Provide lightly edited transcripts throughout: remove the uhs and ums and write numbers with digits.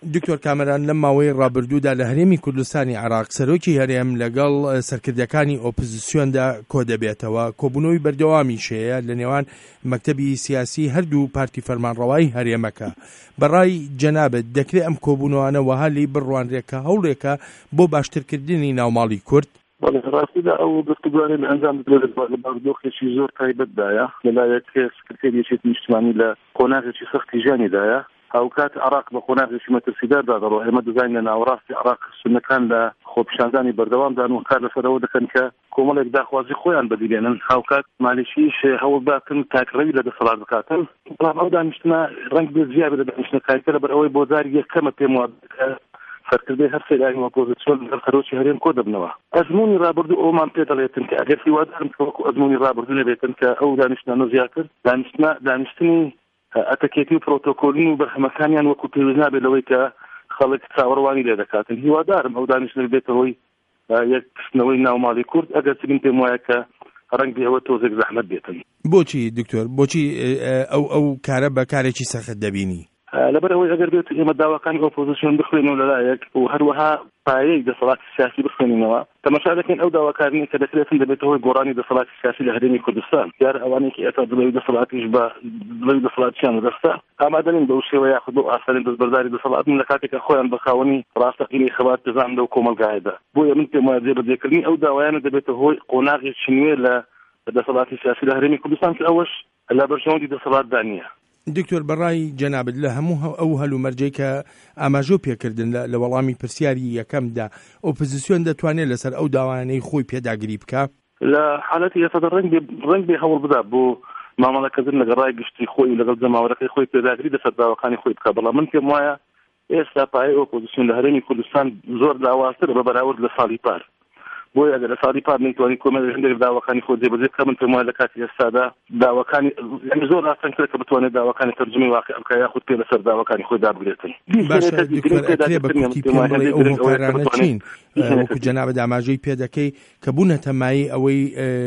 دکتۆر کامەران لەم ماوەی ڕابردوودا لە هەرێمی کوردستانی عێراق سەرۆکی هەرێم لەگەڵ سەرکردەکانی ئۆپۆزیسیۆندا کۆ دەبێتەوە. کۆبوونەوەی بەردەوامی شەیە لە نێوان مەکتەبی سیاسی هەردوو پارتی فەرمانڕەوایی هەرێمەکە. بەڕای جەنابەت دەکرێت ئەم کۆبوونەوانە وەها لێی بڕوانرێکە هەوڵێکە بۆ باشترکردنی ناوماڵی کورد؟ ڕاستیدا ئەو گفتوگوانێ لە ئەنجام بدرێت لە بەردۆخێکی زۆر تایبەتدایە لەلایەک سکرتێریەتی نیشتیمانی لە قۆناغێکی سەختی ژیانیدایە. هاوکات عێراق بە قۆناغێکی مەترسیداردا دەڕۆ. ئێمە دەزانین لە ناوەڕاستی عێراق سونەکان لە خۆپیشاندانی بەردەوامدان و کار لەسەرەوە دەکەن کە کۆمەڵێک داخوازی خۆیان بەدیێنن. هاوکات مالیشیش هەوڵ داکەن تاکڕەوی لە دەسەڵات بکاتن. بەڵام ئەو دانیشتنە ڕەنگ بێ زیابێت لە دانیشتنەکانیکە لەبەر ئەوەی بۆ جاری یەکەمە پێم وابێت سەرکردەی هەر سێدانی ئۆپۆزیسیۆن لەگەڵ خەرۆکی هەرێم کۆ دەبنەوە. ئەزموونی ڕابردوو ئەومان پێ دەڵێتن کە ئەگەر هیوادارم کە وەکو ئەزموونی ڕابردوو نەبێتن کە ئەو دانیشتانە زیاد کرد دانیشتنی ئەتەکێتی و پرۆتۆکۆلین و بەرهەمەکانیان وەکو پێویست نابێت لەوەی کە خەڵک چاوەڕوانی لێ دەکاتن. هیوادارم ئەو دانیشتنە بێتەوەی یەککردنەوەی ناوماڵی کورد ئەگەر چبین پێم وایە کە ڕەنگ ئەوە تۆزێک زەحمەت بێتن. بۆچی دکتۆر بۆچی ئەو کارە بە کارێکی سەخت دەبینی؟ لەبەر ئەوەی ئەگەر بێت ئێمە داواکانی ئۆپۆزیسیۆن بخوێنەوە لەلایەک و هەروەها پایەی دەسەڵاتی سیاسی بخوێنینەوە تەماشا دەکەین ئەو داواکارنی کە دەکرێتن دەبێتەوەی گۆڕانی دەسەڵاتی سیاسی لە هەرێمی کوردستان. دیار ئەوانێکی ئێستا دڵەوی دەسەڵاتیش بە دڵەوی دەسەڵاتیان دەستا ئامادەنین بەو شێوە یاخود بۆ ئاسانین دەستبەرداری دەسەڵاتن لە کاتێکە خۆیان بە خاوەنی ڕاستەقینەی خەبات دەزان لەو کۆمەلگایەدا. بۆیە من پێم وایە جێبەجێکردنی ئەو داوایانە دەبێتە هۆی قۆناغێکی نوێ لە دەسەڵاتی سیاسی لە هەرێمی کوردستان کە ئەوەش لە بەرژەوەندی دەسەڵاتدا نییە. دکتۆر بەڕای جەنابەت لە هەموو ئەو هەلومەرجەی کە ئاماژە پێکردن لە وەڵامی پرسیاری یەکەمدا ئۆپۆزیسیۆن دەتوانێت لەسەر ئەو داوانەی خۆی پێداگیری بکە؟ لە حالەتی ئێستادا ڕەنگ بێ هەوڵ بدا بۆ مامەڵەکردن لەگەڵ ڕای گشتی خۆی لەگەڵ جەماوەرەکەی خۆی پێداگیری لەسەر داواکانی خۆی بکە. بەڵام من پێم وایە ئێستا پایەی ئۆپۆزیسیۆن لە هەرێمی کوردستان زۆر لاوازتر بە بەراورد لە ساڵی پار. بۆیە ئەگەر لە ساڵی پار نەیتوانی کۆمەڵێک هەندێک داواکانی خۆ جێبەجێ بکە من پێم وایە لە کاتی ئێستادا داواکانی زۆر ئاسانترە کە بتوانێت داواکانی تەرجمەی واقع بکە یاخود پێ لەسەر داواکانی خۆی دابگرێتن. باشە دکتۆر ئەکرێ بە کوتی پێم بڵێ ئەو هۆکارانە چین وەکو جەنابەت ئاماژەی پێ دەکەی کە بوونەتە مایەی ئەوەی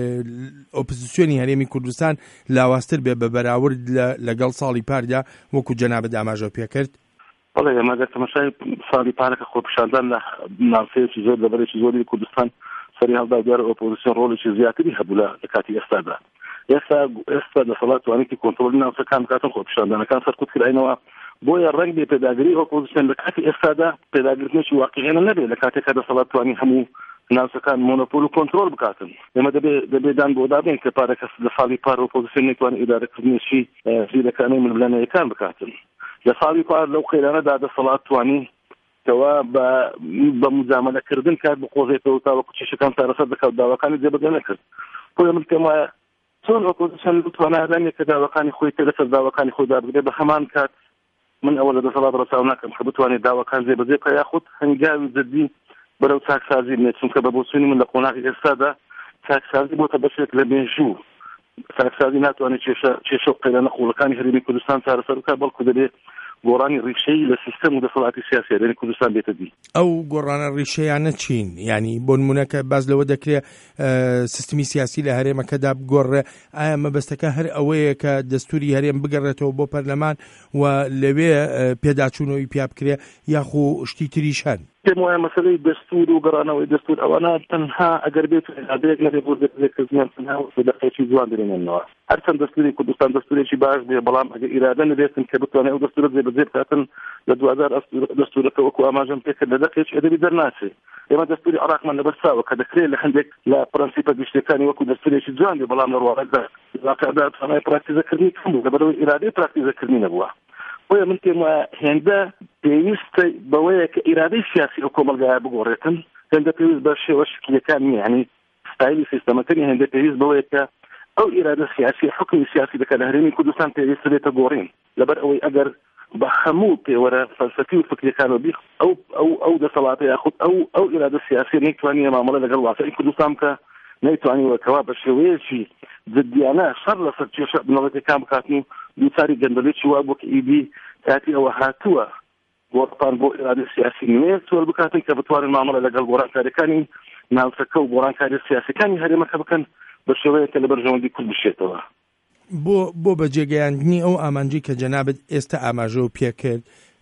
ئۆپۆزیسیۆنی هەرێمی کوردستان لاوازتر بێ بە بەراورد لەگەڵ ساڵی پاردا وەکو جەنابەت ئاماژە پێکرد؟ بەڵێ ئێمە ئەگەر تەماشای ساڵی پارەکە خۆپیشاندان لە ناوچەیەکی زۆر لەبەرێکی زۆری کوردستان سەری هەڵدا دیارە ئۆپۆزیسیۆن ڕۆڵێکی زیاتری هەبوو لە کاتی ئێستادا. ئێستا دەسەڵات توانێتی کۆنتڕۆلی ناوچەکان بکاتن خۆپیشاندانەکان سەرکوت کراینەوە. بۆیە ڕەنگ بێ پێداگیری ئۆپۆزیسیۆن لە کاتی ئێستادا پێداگرتنێکی واقعیانە نەبێت لە کاتێکا دەسەڵات توانی هەموو ناوچەکان مۆنۆپۆل و کۆنتڕۆل بکاتن. ئێمە دەبێ دان بۆ دابین کە پارەکە لە ساڵی پار ئۆپۆزیسیۆن نەیتوانێت ئیدارەکردنێکی زیرەکانەی ململانەیەکان بکاتن. لە ساڵی پار لەو خێرانەدا دەسەڵات توانی کەوا بە مجاملەکردن کار بقۆزێتەوە تاوەکو چێشەکان چارەسەر دەکات داواکانی جێبەجێ نەکرد. بۆیە من پێم وایە چۆن ئۆپۆزیسیۆن بتوانێت هەرێمێک کە داواکانی خۆی تێ لەسەر داواکانی خۆی دابگرێت بە هەمان کات من ئەوە لە دەسەڵات ڕەچاو ناکەم کە بتوانێت داواکان جێبەجێ بکات یاخود هەنگاوی جددی بەرەو چاکسازی بنێت چونکە بە بۆچوونی من لە قۆناغی ئێستادا چاکسازی بۆتە بەشێک لە مێژوو. چاکسازی ناتوانێت کێشە و قەیرانە قوڵەکانی هەرێمی کوردستان چارەسەر بکات بەڵکو دەبێت گۆڕانی ڕیشەی لە سیستەم و دەسەڵاتی سیاسی هەرێمی کوردستان بێتە دی. ئەو گۆڕانە ڕیشەیانە چین؟ یعنی بۆ نمونەکە باز لەوە دەکرێت سیستمی سیاسی لە هەرێمەکەدا بگۆڕێ. ئایا مەبەستەکە هەر ئەوەیە کە دەستوری هەرێم بگەڕێتەوە بۆ پەرلەمان و لەوێ پێداچوونەوەی پیا بکرێ یاخو شتی تریش هەن؟ پێم وایە مەسەلەی دەستور و گەڕانەوەی دەستور ئەوانە تەنها ئەگەر بێت ئادەیەک نەبێت بۆ دەستێکردنیان تەنها دەقەیەکی جوان درێنێنەوە. هەرچەند دەستوری کوردستان دەستورێکی باش بێ بەڵام ئەگەر ئیرادە نەبێتن کە بتوانێت ئەو دەستورە جێبەجێ بکاتن لە 2000 دەستورەکە وەکو ئاماژەم پێکرد لە دەقەیەکی ئەدەبی دەرناچێت. ئێمە دەستوری عێراقمان لەبەرچاوە کە دەکرێت لە هەندێک لە پرەنسیپە گشتەکانی وەکو دەستورێکی جوان بێ بەڵام لە ڕواڵەتدا واقعدا توانای پراکتیزەکردنی کەم بوو لەبەرەوەی ئیرادەی پراکتیزەکردنی نەبووە. بۆیە من پێم وایە هێندە پێویستە بەوەیە کە ئیرادەی سیاسی ئەو کۆمەلگایە بگۆڕێتن هێندە پێویست بە شێوە شکلەکان نیە. یعنی ستایلی سیستەمەکەنی هێندە پێویست بەوەیە کە ئەو ئیرادە سیاسی حکمی سیاسی دەکات لە هەرێمی کوردستان پێویست بێتە گۆڕین لەبەر ئەوەی ئەگەر بە هەموو پێوەرە فەلسەفی و فکرەکانەوە بیخ ئەو دەسەڵاتە یاخود ئەو ئیرادە سیاسی نەیتوانێت مامەڵە لەگەڵ واقعی کوردستان بکە نەیتوانیوەکەوا بە شێوەیەکی جددیانە شەڕ لەسەر کێشە بنەڕەتەکان بکاتن و دووچاری گەندەڵێکی وا بۆ کە ئیدی کاتی ئەوە هاتووە گۆڕپان بۆ ئیرادە سیاسی نوێ تۆر بکاتن کە بتوانن مامەڵە لەگەڵ گۆڕانکاریەکانی ناوچەکە و گۆڕانکاری سیاسەکانی هەرێمەکە بکەن بە شێوەیەکە لە بەرژەوەندی کورد بشێتەوە. بۆ بەجێگەیاندنی ئەو ئامانجی کە جەنابەت ئێستا ئاماژە و پێکرد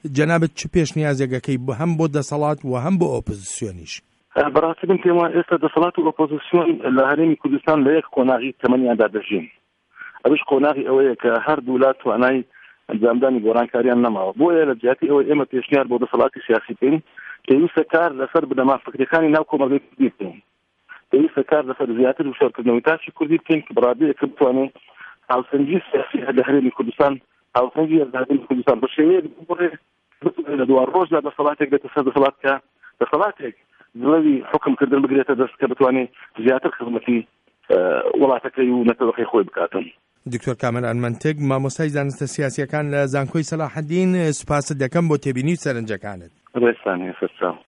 جەنابەت چ پێشنیازێکەکەی هەم بۆ دەسەڵات و هەم بۆ ئۆپۆزیسیۆنیش؟ بەڕاستی من پێم وایە ئێستا دەسەڵات و ئۆپۆزیسیۆن لە هەرێمی کوردستان لە یەک قۆناغی تەمەنیاندا دەژین. ئەوش قۆناغی ئەوەیە کە هەردوو وڵات توانای ئەنجامدانی گۆڕانکاریان نەماوە. بۆیە لە جیاتی ئەوەی ئێمە پێشنیار بۆ دەسەڵاتی سیاسی بکەین پێویستە کار لەسەر بنەما فکرەکانی ناو کۆمەڵگەی کوردی بکەین. پێویستە کار لەسەر زیاتر وشارکردنەوەی تاچی کوردی بکەین کە بەڕادەیەکە بتوانێت هاوسەنگی سیاسی لە هەرێمی کوردستان هاوسەنگی هەرێمی کوردستان بە شێوەیەک بڕێ لە دووار ڕۆژدا دەسەڵاتێک بێتە سەر دەسەڵات کە دەسەڵاتێک دڵەوی حکمکردن بگرێتە دەست کە بتوانێت زیاتر خزمەتی وڵاتەکەی و نەتەوەقەی خۆی بکاتن. دکتۆر کامەران منتگ مامۆستای زانستە سیاسیەکان لە زانکۆی سەلاحەدین سوپاست دەکەم بۆ تێبینی و سەرنجەکانت. ڕێستانێ سەرچاو.